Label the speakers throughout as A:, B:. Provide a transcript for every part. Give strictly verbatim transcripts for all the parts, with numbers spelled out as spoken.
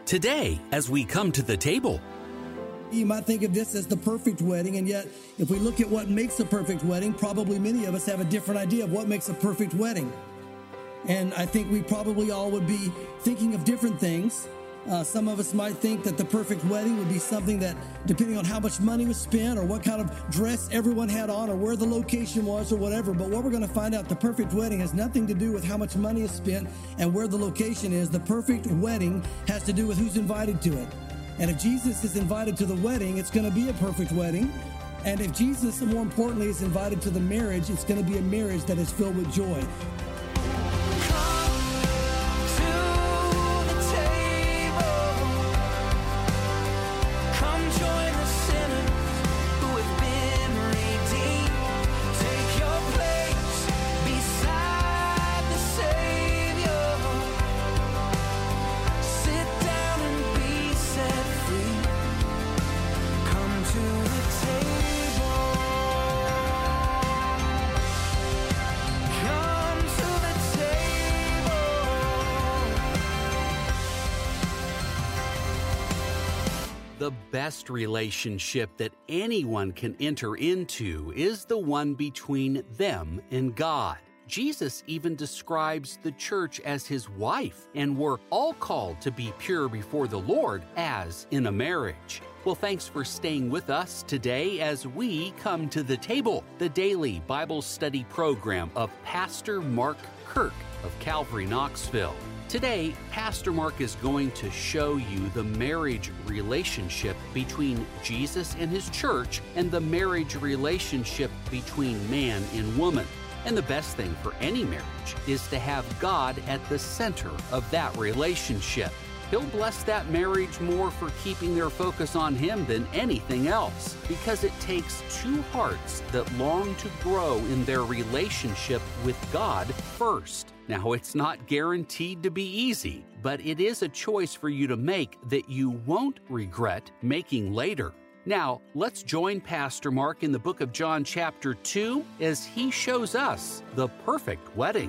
A: Today, as we come to the table,
B: you might think of this as the perfect wedding, and yet if we look at what makes a perfect wedding, probably many of us have a different idea of what makes a perfect wedding. And I think we probably all would be thinking of different things. Uh, some of us might think that the perfect wedding would be something that, depending on how much money was spent or what kind of dress everyone had on or where the location was or whatever. But what we're going to find out, the perfect wedding has nothing to do with how much money is spent and where the location is. The perfect wedding has to do with who's invited to it. And if Jesus is invited to the wedding, it's going to be a perfect wedding. And if Jesus, more importantly, is invited to the marriage, it's going to be a marriage that is filled with joy.
A: the best relationship that anyone can enter into is the one between them and God. Jesus even describes the church as his wife, and we're all called to be pure before the Lord as in a marriage. Well, thanks for staying with us today as we come to the table, the daily Bible study program of Pastor Mark Kirk of Calvary Knoxville. Today, Pastor Mark is going to show you the marriage relationship between Jesus and his church and the marriage relationship between man and woman. And the best thing for any marriage is to have God at the center of that relationship. He'll bless that marriage more for keeping their focus on Him than anything else, because it takes two hearts that long to grow in their relationship with God first. Now, it's not guaranteed to be easy, but it is a choice for you to make that you won't regret making later. Now, let's join Pastor Mark in the book of John chapter two as he shows us the perfect wedding.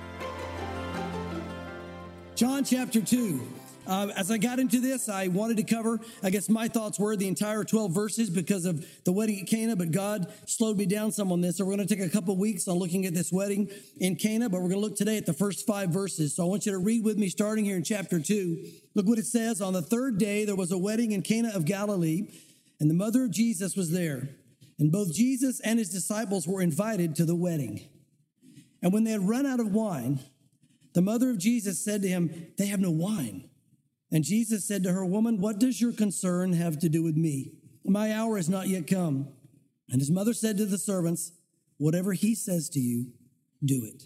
B: John chapter two. Uh, as I got into this, I wanted to cover, I guess my thoughts were the entire twelve verses because of the wedding at Cana, but God slowed me down some on this. So we're going to take a couple weeks on looking at this wedding in Cana, but we're going to look today at the first five verses. So I want you to read with me starting here in chapter two. Look what it says. On the third day, there was a wedding in Cana of Galilee, and the mother of Jesus was there. And both Jesus and his disciples were invited to the wedding. And when they had run out of wine, the mother of Jesus said to him, "They have no wine." And Jesus said to her, "Woman, what does your concern have to do with me? My hour has not yet come." And his mother said to the servants, "Whatever he says to you, do it."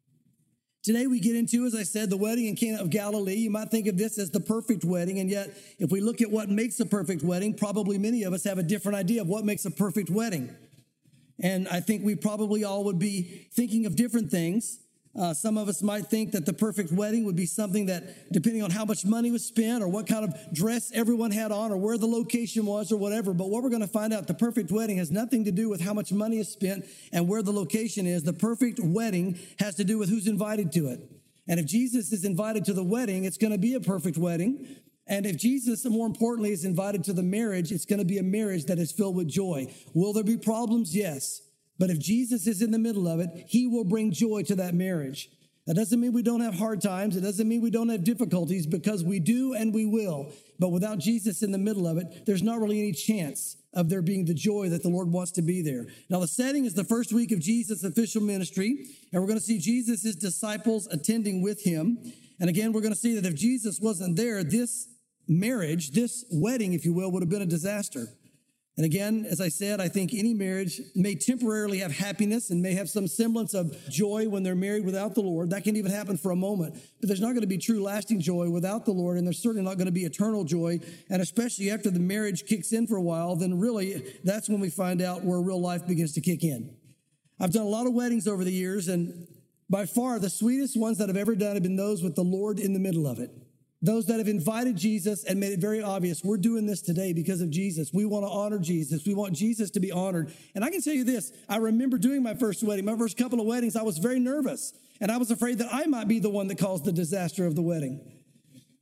B: Today we get into, as I said, the wedding in Cana of Galilee. You might think of this as the perfect wedding, and yet if we look at what makes a perfect wedding, probably many of us have a different idea of what makes a perfect wedding. And I think we probably all would be thinking of different things. Uh, some of us might think that the perfect wedding would be something that, depending on how much money was spent or what kind of dress everyone had on or where the location was or whatever. But what we're going to find out, the perfect wedding has nothing to do with how much money is spent and where the location is. The perfect wedding has to do with who's invited to it. And if Jesus is invited to the wedding, it's going to be a perfect wedding. And if Jesus, more importantly, is invited to the marriage, it's going to be a marriage that is filled with joy. Will there be problems? Yes. But if Jesus is in the middle of it, he will bring joy to that marriage. That doesn't mean we don't have hard times. It doesn't mean we don't have difficulties, because we do and we will. But without Jesus in the middle of it, there's not really any chance of there being the joy that the Lord wants to be there. Now, the setting is the first week of Jesus' official ministry, and we're going to see Jesus' disciples attending with him. And again, we're going to see that if Jesus wasn't there, this marriage, this wedding, if you will, would have been a disaster. And again, as I said, I think any marriage may temporarily have happiness and may have some semblance of joy when they're married without the Lord. That can even happen for a moment. But there's not going to be true lasting joy without the Lord, and there's certainly not going to be eternal joy. And especially after the marriage kicks in for a while, then really that's when we find out where real life begins to kick in. I've done a lot of weddings over the years, and by far the sweetest ones that I've ever done have been those with the Lord in the middle of it. Those that have invited Jesus and made it very obvious, we're doing this today because of Jesus. We want to honor Jesus. We want Jesus to be honored. And I can tell you this, I remember doing my first wedding, my first couple of weddings, I was very nervous. And I was afraid that I might be the one that caused the disaster of the wedding.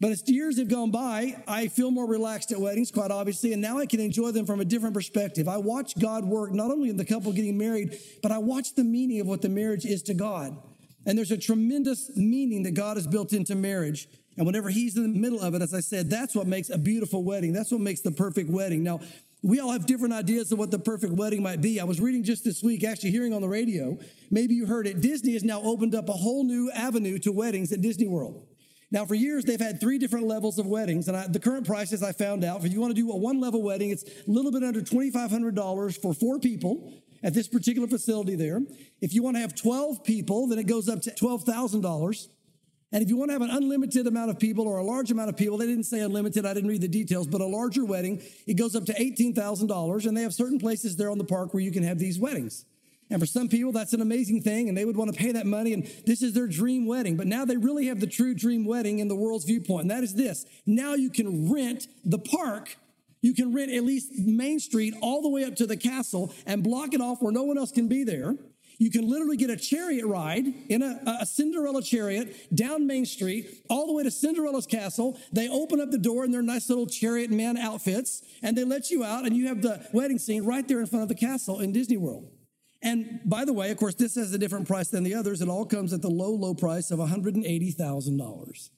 B: But as years have gone by, I feel more relaxed at weddings, quite obviously, and now I can enjoy them from a different perspective. I watch God work not only in the couple getting married, but I watch the meaning of what the marriage is to God. And there's a tremendous meaning that God has built into marriage. And whenever he's in the middle of it, as I said, that's what makes a beautiful wedding. That's what makes the perfect wedding. Now, we all have different ideas of what the perfect wedding might be. I was reading just this week, actually hearing on the radio, maybe you heard it, Disney has now opened up a whole new avenue to weddings at Disney World. Now, for years, they've had three different levels of weddings, and I, the current prices I found out, if you want to do a one-level wedding, it's a little bit under twenty-five hundred dollars for four people at this particular facility there. If you want to have twelve people, then it goes up to twelve thousand dollars. And if you want to have an unlimited amount of people or a large amount of people, they didn't say unlimited, I didn't read the details, but a larger wedding, it goes up to eighteen thousand dollars, and they have certain places there on the park where you can have these weddings. And for some people, that's an amazing thing, and they would want to pay that money, and this is their dream wedding. But now they really have the true dream wedding in the world's viewpoint, and that is this. Now you can rent the park. You can rent at least Main Street all the way up to the castle and block it off where no one else can be there. You can literally get a chariot ride in a, a Cinderella chariot down Main Street all the way to Cinderella's castle. They open up the door in their nice little chariot man outfits, and they let you out, and you have the wedding scene right there in front of the castle in Disney World. And by the way, of course, this has a different price than the others. It all comes at the low, low price of one hundred eighty thousand dollars.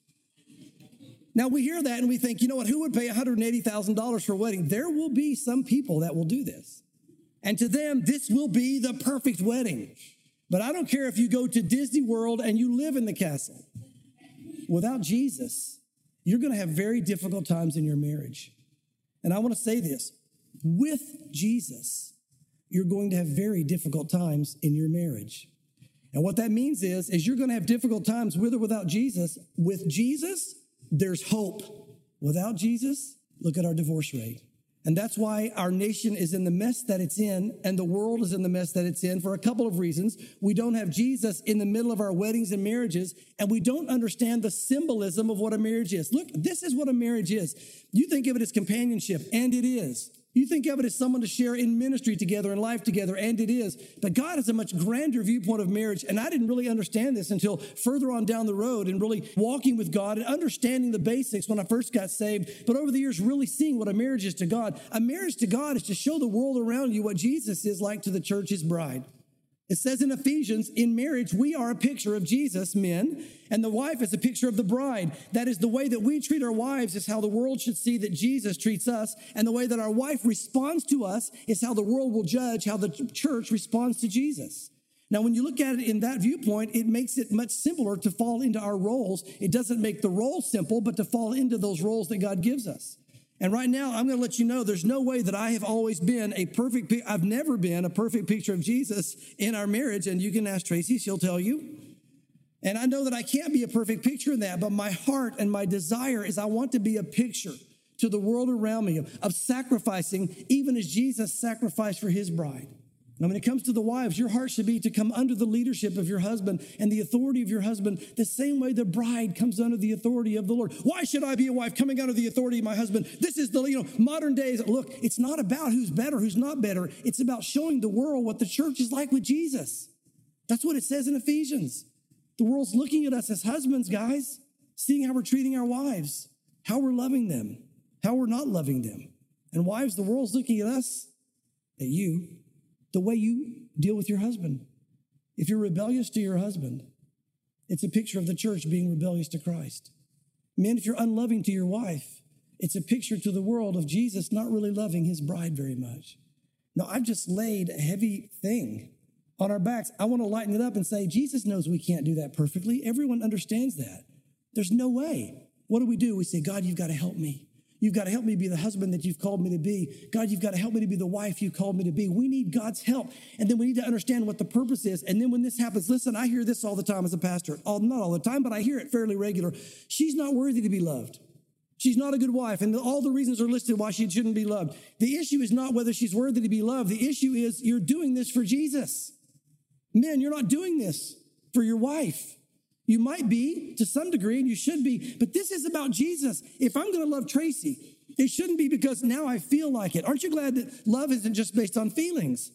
B: Now, we hear that and we think, you know what, who would pay one hundred eighty thousand dollars for a wedding? There will be some people that will do this. And to them, this will be the perfect wedding. But I don't care if you go to Disney World and you live in the castle. Without Jesus, you're going to have very difficult times in your marriage. And I want to say this, with Jesus, you're going to have very difficult times in your marriage. And what that means is, is you're going to have difficult times with or without Jesus. With Jesus, there's hope. Without Jesus, look at our divorce rate. And that's why our nation is in the mess that it's in, and the world is in the mess that it's in for a couple of reasons. We don't have Jesus in the middle of our weddings and marriages, and we don't understand the symbolism of what a marriage is. Look, this is what a marriage is. You think of it as companionship, and it is. You think of it as someone to share in ministry together and life together, and it is. But God has a much grander viewpoint of marriage, and I didn't really understand this until further on down the road and really walking with God and understanding the basics when I first got saved. But over the years, really seeing what a marriage is to God. A marriage to God is to show the world around you what Jesus is like to the church, his bride. It says in Ephesians, in marriage, we are a picture of Jesus, men, and the wife is a picture of the bride. That is, the way that we treat our wives is how the world should see that Jesus treats us, and the way that our wife responds to us is how the world will judge how the church responds to Jesus. Now, when you look at it in that viewpoint, it makes it much simpler to fall into our roles. It doesn't make the role simple, but to fall into those roles that God gives us. And right now, I'm going to let you know there's no way that I have always been a perfect, I've never been a perfect picture of Jesus in our marriage. And you can ask Tracy, she'll tell you. And I know that I can't be a perfect picture in that, but my heart and my desire is I want to be a picture to the world around me of, of sacrificing, even as Jesus sacrificed for his bride. Now, when it comes to the wives, your heart should be to come under the leadership of your husband and the authority of your husband, the same way the bride comes under the authority of the Lord. Why should I be a wife coming under the authority of my husband? This is the, you know, modern days. Look, it's not about who's better, who's not better. It's about showing the world what the church is like with Jesus. That's what it says in Ephesians. The world's looking at us as husbands, guys, seeing how we're treating our wives, how we're loving them, how we're not loving them. And wives, the world's looking at us, at you, the way you deal with your husband. If you're rebellious to your husband, it's a picture of the church being rebellious to Christ. Men, if you're unloving to your wife, it's a picture to the world of Jesus not really loving his bride very much. Now, I've just laid a heavy thing on our backs. I want to lighten it up and say, Jesus knows we can't do that perfectly. Everyone understands that. There's no way. What do we do? We say, God, you've got to help me. You've got to help me be the husband that you've called me to be. God, you've got to help me to be the wife you've called me to be. We need God's help. And then we need to understand what the purpose is. And then when this happens, listen, I hear this all the time as a pastor. All, not all the time, but I hear it fairly regular. She's not worthy to be loved. She's not a good wife. And all the reasons are listed why she shouldn't be loved. The issue is not whether she's worthy to be loved. The issue is you're doing this for Jesus. Men, you're not doing this for your wife. You might be to some degree, and you should be, but this is about Jesus. If I'm going to love Tracy, it shouldn't be because now I feel like it. Aren't you glad that love isn't just based on feelings,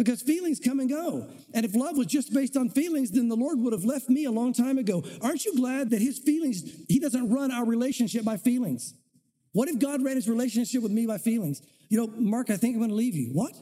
B: because feelings come and go. And if love was just based on feelings, then the Lord would have left me a long time ago. Aren't you glad that his feelings, he doesn't run our relationship by feelings? What if God ran his relationship with me by feelings? You know, Mark, I think I'm going to leave you. What?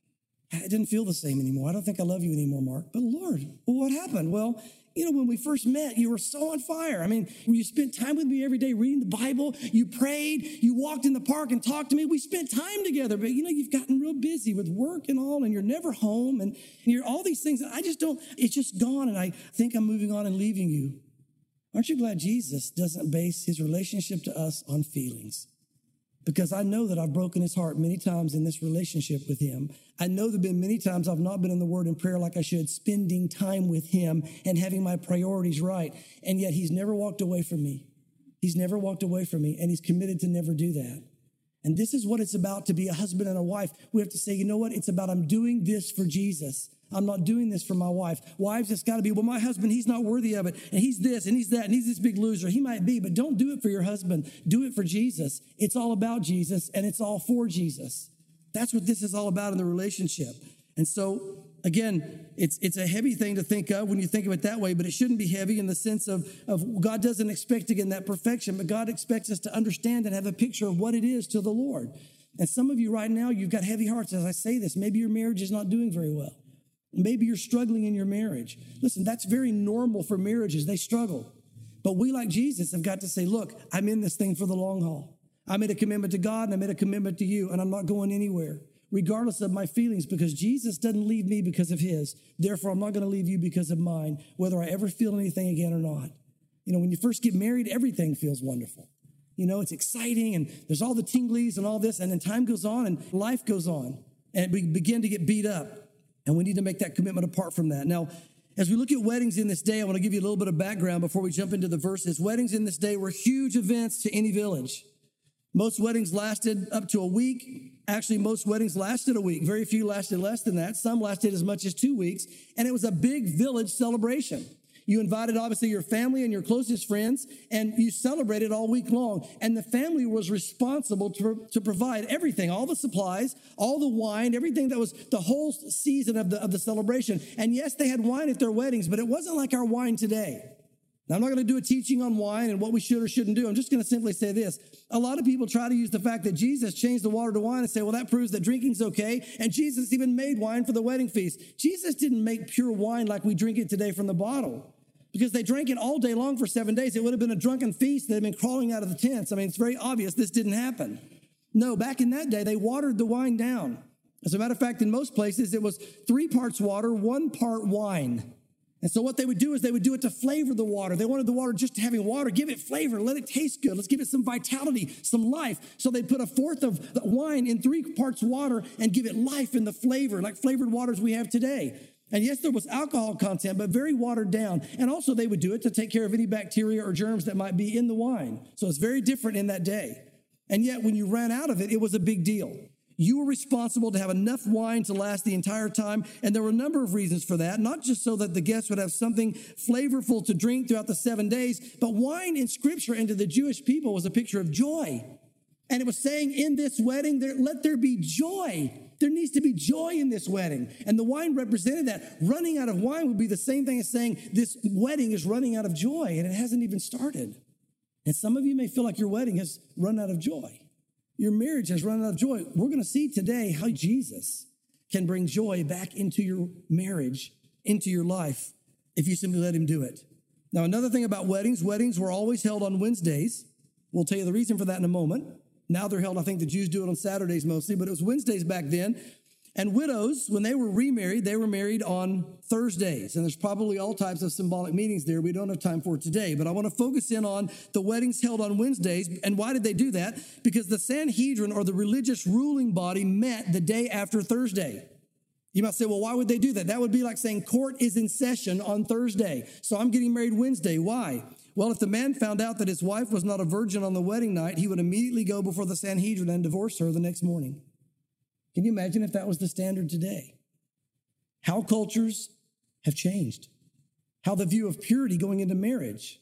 B: I didn't feel the same anymore. I don't think I love you anymore, Mark. But Lord, well, what happened? Well, you know, when we first met, you were so on fire. I mean, you spent time with me every day reading the Bible. You prayed. You walked in the park and talked to me. We spent time together. But, you know, you've gotten real busy with work and all, and you're never home. And you're all these things. I just don't, it's just gone. And I think I'm moving on and leaving you. Aren't you glad Jesus doesn't base his relationship to us on feelings? Because I know that I've broken his heart many times in this relationship with him. I know there have been many times I've not been in the word and prayer like I should, spending time with him and having my priorities right. And yet he's never walked away from me. He's never walked away from me, and he's committed to never do that. And this is what it's about to be a husband and a wife. We have to say, you know what? It's about I'm doing this for Jesus. I'm not doing this for my wife. Wives, it's got to be, well, my husband, he's not worthy of it. And he's this and he's that and he's this big loser. He might be, but don't do it for your husband. Do it for Jesus. It's all about Jesus, and it's all for Jesus. That's what this is all about in the relationship. And so, again, it's it's a heavy thing to think of when you think of it that way, but it shouldn't be heavy in the sense of, of God doesn't expect, again, that perfection, but God expects us to understand and have a picture of what it is to the Lord. And some of you right now, you've got heavy hearts. As I say this, maybe your marriage is not doing very well. Maybe you're struggling in your marriage. Listen, that's very normal for marriages. They struggle. But we, like Jesus, have got to say, look, I'm in this thing for the long haul. I made a commitment to God, and I made a commitment to you, and I'm not going anywhere, regardless of my feelings, because Jesus doesn't leave me because of his. Therefore, I'm not going to leave you because of mine, whether I ever feel anything again or not. You know, when you first get married, everything feels wonderful. You know, it's exciting, and there's all the tinglies and all this, and then time goes on, and life goes on, and we begin to get beat up. And we need to make that commitment apart from that. Now, as we look at weddings in this day, I want to give you a little bit of background before we jump into the verses. Weddings in this day were huge events to any village. Most weddings lasted up to a week. Actually, most weddings lasted a week. Very few lasted less than that. Some lasted as much as two weeks. And it was a big village celebration. You invited, obviously, your family and your closest friends, and you celebrated all week long. And the family was responsible to, to provide everything, all the supplies, all the wine, everything that was the whole season of the, of the celebration. And yes, they had wine at their weddings, but it wasn't like our wine today. Now, I'm not going to do a teaching on wine and what we should or shouldn't do. I'm just going to simply say this. A lot of people try to use the fact that Jesus changed the water to wine and say, well, that proves that drinking's okay. And Jesus even made wine for the wedding feast. Jesus didn't make pure wine like we drink it today from the bottle, because they drank it all day long for seven days. It would have been a drunken feast. They'd been crawling out of the tents. I mean, it's very obvious this didn't happen. No, back in that day, they watered the wine down. As a matter of fact, in most places, it was three parts water, one part wine. And so what they would do is they would do it to flavor the water. They wanted the water just having water, give it flavor, let it taste good. Let's give it some vitality, some life. So they put a fourth of the wine in three parts water and give it life in the flavor, like flavored waters we have today. And yes, there was alcohol content, but very watered down. And also they would do it to take care of any bacteria or germs that might be in the wine. So it's very different in that day. And yet when you ran out of it, it was a big deal. You were responsible to have enough wine to last the entire time. And there were a number of reasons for that, not just so that the guests would have something flavorful to drink throughout the seven days, but wine in Scripture and to the Jewish people was a picture of joy. And it was saying in this wedding, there, let there be joy. There needs to be joy in this wedding. And the wine represented that. Running out of wine would be the same thing as saying this wedding is running out of joy, and it hasn't even started. And some of you may feel like your wedding has run out of joy. Your marriage has run out of joy. We're going to see today how Jesus can bring joy back into your marriage, into your life, if you simply let him do it. Now, another thing about weddings, weddings were always held on Wednesdays. We'll tell you the reason for that in a moment. Now they're held, I think the Jews do it on Saturdays mostly, but it was Wednesdays back then. And widows, when they were remarried, they were married on Thursdays. And there's probably all types of symbolic meanings there we don't have time for today. But I want to focus in on the weddings held on Wednesdays. And why did they do that? Because the Sanhedrin, or the religious ruling body, met the day after Thursday. You might say, well, why would they do that? That would be like saying court is in session on Thursday, so I'm getting married Wednesday. Why? Well, if the man found out that his wife was not a virgin on the wedding night, he would immediately go before the Sanhedrin and divorce her the next morning. Can you imagine if that was the standard today? How cultures have changed. How the view of purity going into marriage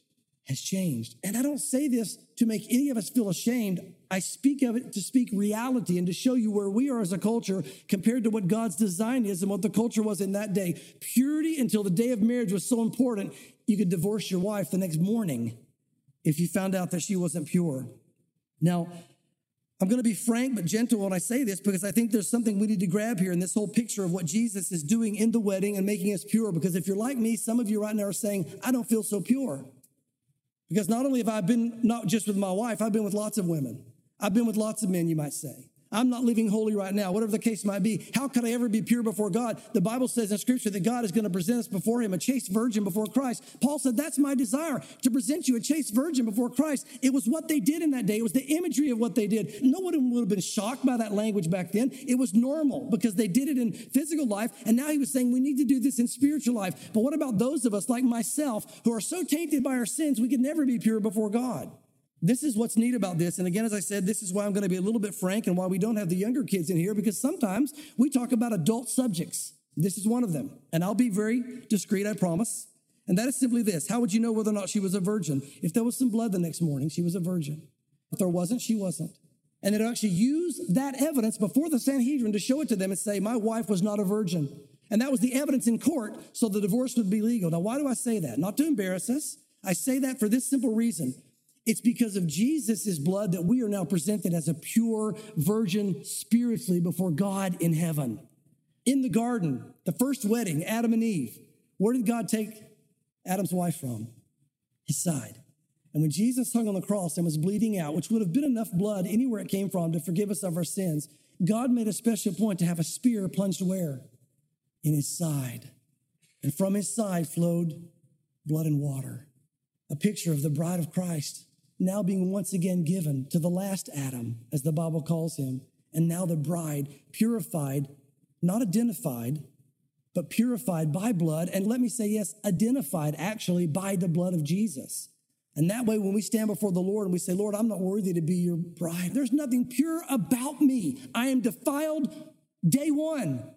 B: has changed. And I don't say this to make any of us feel ashamed. I speak of it to speak reality and to show you where we are as a culture compared to what God's design is and what the culture was in that day. Purity until the day of marriage was so important, you could divorce your wife the next morning if you found out that she wasn't pure. Now, I'm going to be frank but gentle when I say this because I think there's something we need to grab here in this whole picture of what Jesus is doing in the wedding and making us pure. Because if you're like me, some of you right now are saying, I don't feel so pure. Because not only have I been not just with my wife, I've been with lots of women. I've been with lots of men, you might say. I'm not living holy right now, whatever the case might be. How could I ever be pure before God? The Bible says in Scripture that God is going to present us before him, a chaste virgin before Christ. Paul said, that's my desire, to present you a chaste virgin before Christ. It was what they did in that day. It was the imagery of what they did. No one would have been shocked by that language back then. It was normal because they did it in physical life. And now he was saying we need to do this in spiritual life. But what about those of us like myself who are so tainted by our sins, we could never be pure before God? This is what's neat about this. And again, as I said, this is why I'm going to be a little bit frank and why we don't have the younger kids in here, because sometimes we talk about adult subjects. This is one of them. And I'll be very discreet, I promise. And that is simply this. How would you know whether or not she was a virgin? If there was some blood the next morning, she was a virgin. If there wasn't, she wasn't. And they'd actually use that evidence before the Sanhedrin to show it to them and say, my wife was not a virgin. And that was the evidence in court, so the divorce would be legal. Now, why do I say that? Not to embarrass us. I say that for this simple reason. It's because of Jesus' blood that we are now presented as a pure virgin spiritually before God in heaven. In the garden, the first wedding, Adam and Eve, where did God take Adam's wife from? His side. And when Jesus hung on the cross and was bleeding out, which would have been enough blood anywhere it came from to forgive us of our sins, God made a special point to have a spear plunged where? In his side. And from his side flowed blood and water. A picture of the bride of Christ now being once again given to the last Adam, as the Bible calls him, and now the bride, purified, not identified, but purified by blood, and let me say, yes, identified actually by the blood of Jesus. And that way, when we stand before the Lord and we say, Lord, I'm not worthy to be your bride. There's nothing pure about me. I am defiled day one.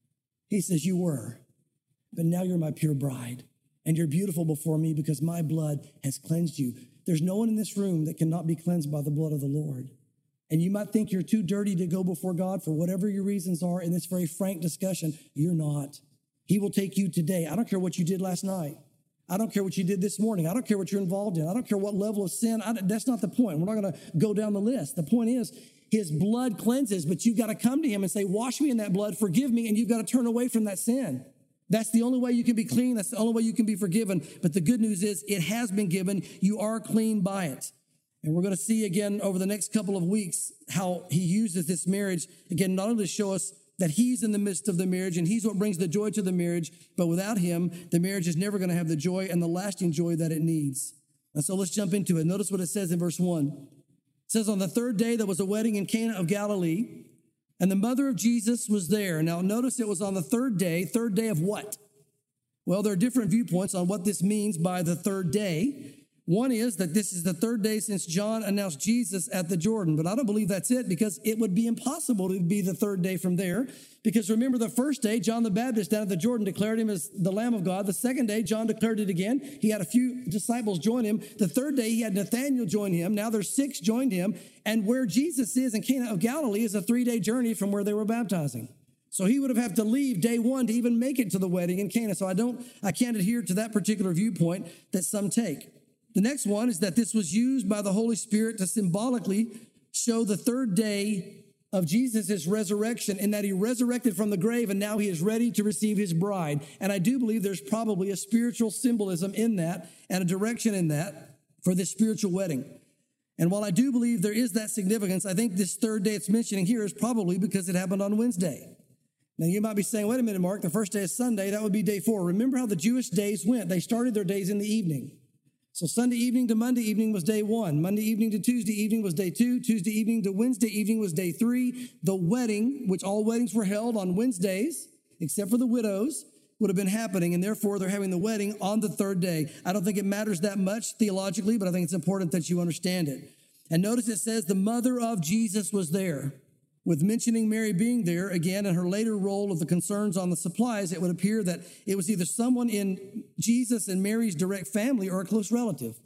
B: He says, you were, but now you're my pure bride, and you're beautiful before me because my blood has cleansed you. There's no one in this room that cannot be cleansed by the blood of the Lord. And you might think you're too dirty to go before God for whatever your reasons are in this very frank discussion. You're not. He will take you today. I don't care what you did last night. I don't care what you did this morning. I don't care what you're involved in. I don't care what level of sin. I, that's not the point. We're not going to go down the list. The point is his blood cleanses, but you've got to come to him and say, wash me in that blood, forgive me, and you've got to turn away from that sin. That's the only way you can be clean. That's the only way you can be forgiven. But the good news is it has been given. You are clean by it. And we're going to see again over the next couple of weeks how he uses this marriage, again, not only to show us that he's in the midst of the marriage and he's what brings the joy to the marriage, but without him, the marriage is never going to have the joy and the lasting joy that it needs. And so let's jump into it. Notice what it says in verse one. It says, on the third day, there was a wedding in Cana of Galilee, and the mother of Jesus was there. Now, notice it was on the third day. Third day of what? Well, there are different viewpoints on what this means by the third day. One is that this is the third day since John announced Jesus at the Jordan. But I don't believe that's it, because it would be impossible to be the third day from there. Because remember, the first day, John the Baptist down at the Jordan declared him as the Lamb of God. The second day, John declared it again. He had a few disciples join him. The third day, he had Nathanael join him. Now there's six joined him. And where Jesus is in Cana of Galilee is a three-day journey from where they were baptizing. So he would have had to leave day one to even make it to the wedding in Cana. So I don't, I can't adhere to that particular viewpoint that some take. The next one is that this was used by the Holy Spirit to symbolically show the third day of Jesus' resurrection, in that he resurrected from the grave and now he is ready to receive his bride. And I do believe there's probably a spiritual symbolism in that and a direction in that for this spiritual wedding. And while I do believe there is that significance, I think this third day it's mentioning here is probably because it happened on Wednesday. Now, you might be saying, wait a minute, Mark, the first day is Sunday. That would be day four. Remember how the Jewish days went. They started their days in the evening. So Sunday evening to Monday evening was day one. Monday evening to Tuesday evening was day two. Tuesday evening to Wednesday evening was day three. The wedding, which all weddings were held on Wednesdays, except for the widows, would have been happening. And therefore, they're having the wedding on the third day. I don't think it matters that much theologically, but I think it's important that you understand it. And notice it says the mother of Jesus was there. With mentioning Mary being there, again, in her later role of the concerns on the supplies, it would appear that it was either someone in Jesus and Mary's direct family or a close relative.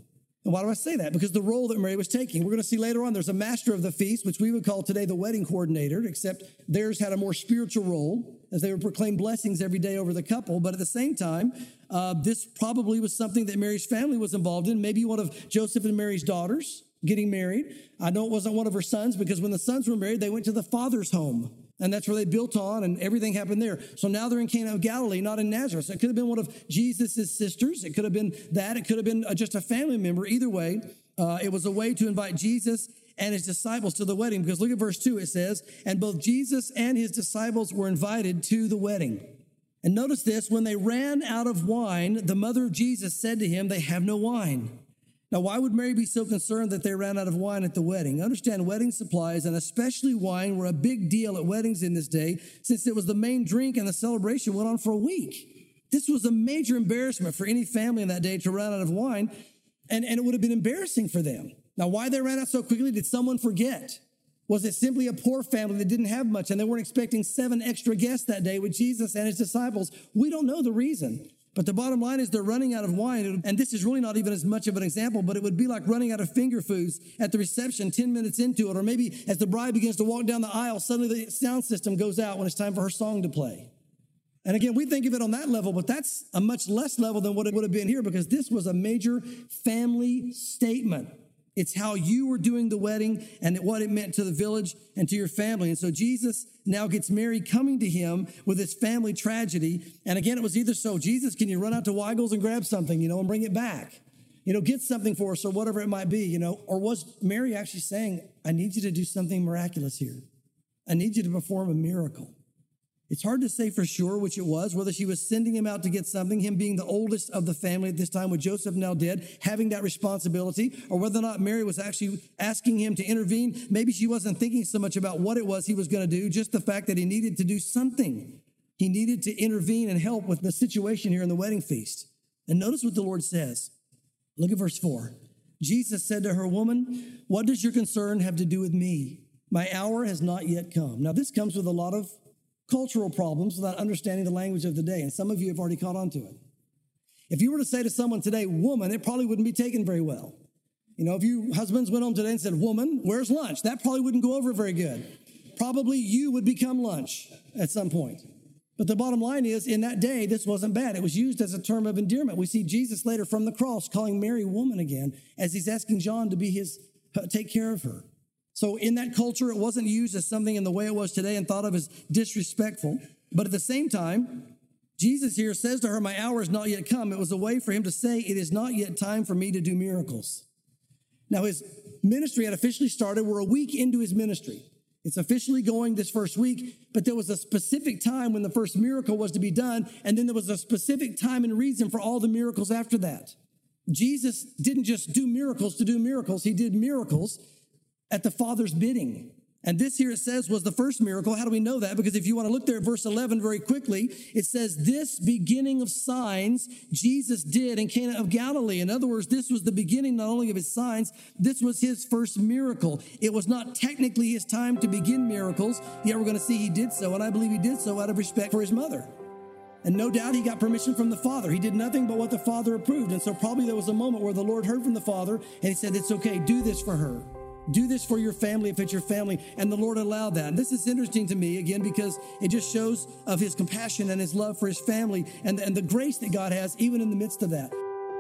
B: And why do I say that? Because the role that Mary was taking, we're going to see later on, there's a master of the feast, which we would call today the wedding coordinator, except theirs had a more spiritual role as they would proclaim blessings every day over the couple. But at the same time, uh, this probably was something that Mary's family was involved in. Maybe one of Joseph and Mary's daughters getting married. I know it wasn't one of her sons, because when the sons were married, they went to the father's home. And that's where they built on, and everything happened there. So now they're in Cana of Galilee, not in Nazareth. So it could have been one of Jesus' sisters. It could have been that. It could have been just a family member. Either way, uh, it was a way to invite Jesus and his disciples to the wedding. Because look at verse two, it says, and both Jesus and his disciples were invited to the wedding. And notice this, when they ran out of wine, the mother of Jesus said to him, they have no wine. Now, why would Mary be so concerned that they ran out of wine at the wedding? Understand, wedding supplies, and especially wine, were a big deal at weddings in this day, since it was the main drink and the celebration went on for a week. This was a major embarrassment for any family in that day to run out of wine, and, and it would have been embarrassing for them. Now, why they ran out so quickly? Did someone forget? Was it simply a poor family that didn't have much, and they weren't expecting seven extra guests that day with Jesus and his disciples? We don't know the reason. But the bottom line is they're running out of wine. And this is really not even as much of an example, but it would be like running out of finger foods at the reception ten minutes into it. Or maybe as the bride begins to walk down the aisle, suddenly the sound system goes out when it's time for her song to play. And again, we think of it on that level, but that's a much less level than what it would have been here, because this was a major family statement. It's how you were doing the wedding and what it meant to the village and to your family. And so Jesus now gets Mary coming to him with this family tragedy. And again, it was either so, Jesus, can you run out to Weigel's and grab something, you know, and bring it back? You know, get something for us or whatever it might be, you know. Or was Mary actually saying, I need you to do something miraculous here. I need you to perform a miracle. It's hard to say for sure which it was, whether she was sending him out to get something, him being the oldest of the family at this time with Joseph now dead, having that responsibility, or whether or not Mary was actually asking him to intervene. Maybe she wasn't thinking so much about what it was he was going to do, just the fact that he needed to do something. He needed to intervene and help with the situation here in the wedding feast. And notice what the Lord says. Look at verse four. Jesus said to her, woman, what does your concern have to do with me? My hour has not yet come. Now, this comes with a lot of cultural problems without understanding the language of the day. And some of you have already caught on to it. If you were to say to someone today, woman, it probably wouldn't be taken very well. You know, if you husbands went home today and said, woman, where's lunch? That probably wouldn't go over very good. Probably you would become lunch at some point. But the bottom line is, in that day, this wasn't bad. It was used as a term of endearment. We see Jesus later from the cross calling Mary woman again as he's asking John to be his, uh, take care of her. So in that culture, it wasn't used as something in the way it was today and thought of as disrespectful. But at the same time, Jesus here says to her, my hour is not yet come. It was a way for him to say, it is not yet time for me to do miracles. Now, his ministry had officially started. We're a week into his ministry. It's officially going this first week, but there was a specific time when the first miracle was to be done, and then there was a specific time and reason for all the miracles after that. Jesus didn't just do miracles to do miracles. He did miracles at the Father's bidding. And this here it says was the first miracle. How do we know that? Because if you want to look there at verse eleven very quickly, it says this beginning of signs Jesus did in Cana of Galilee. In other words, this was the beginning not only of his signs, this was his first miracle. It was not technically his time to begin miracles, yet we're going to see he did so. And I believe he did so out of respect for his mother. And no doubt he got permission from the Father. He did nothing but what the Father approved. And so probably there was a moment where the Lord heard from the Father and he said, it's okay, do this for her. Do this for your family if it's your family. And the Lord allowed that. And this is interesting to me, again, because it just shows of his compassion and his love for his family and, and the grace that God has even in the midst of that.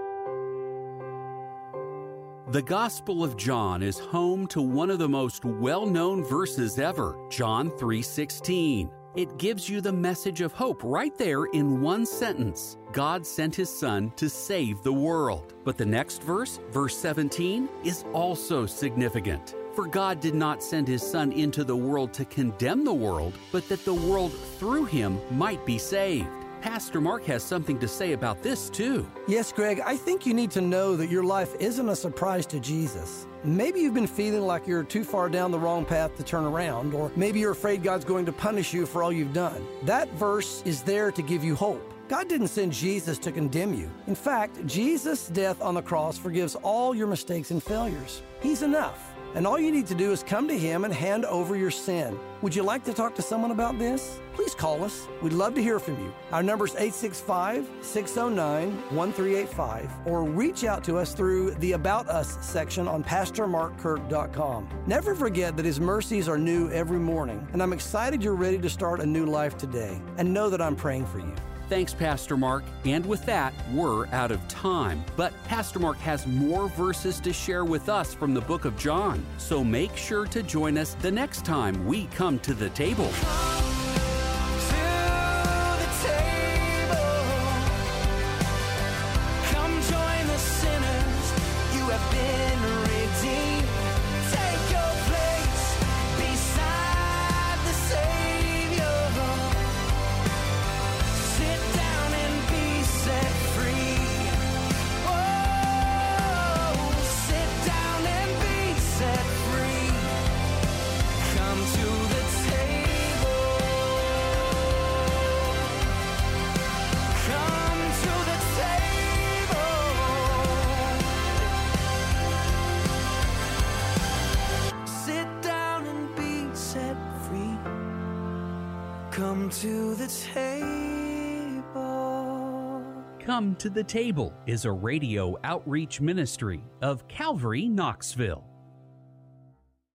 A: The Gospel of John is home to one of the most well-known verses ever, John three sixteen. It gives you the message of hope right there in one sentence. God sent his Son to save the world. But the next verse, verse seventeen, is also significant. For God did not send his Son into the world to condemn the world, but that the world through him might be saved. Pastor Mark has something to say about this too.
C: Yes, Greg, I think you need to know that your life isn't a surprise to Jesus. Maybe you've been feeling like you're too far down the wrong path to turn around, or maybe you're afraid God's going to punish you for all you've done. That verse is there to give you hope. God didn't send Jesus to condemn you. In fact, Jesus' death on the cross forgives all your mistakes and failures. He's enough. And all you need to do is come to Him and hand over your sin. Would you like to talk to someone about this? Please call us. We'd love to hear from you. Our number is eight six five, six zero nine, one three eight five, or reach out to us through the About Us section on pastor mark kirk dot com. Never forget that His mercies are new every morning, and I'm excited you're ready to start a new life today. And know that I'm praying for you.
A: Thanks, Pastor Mark. And with that, we're out of time. But Pastor Mark has more verses to share with us from the book of John. So make sure to join us the next time we come to the table.
D: Come to the table.
A: Come to the Table is a radio outreach ministry of Calvary Knoxville.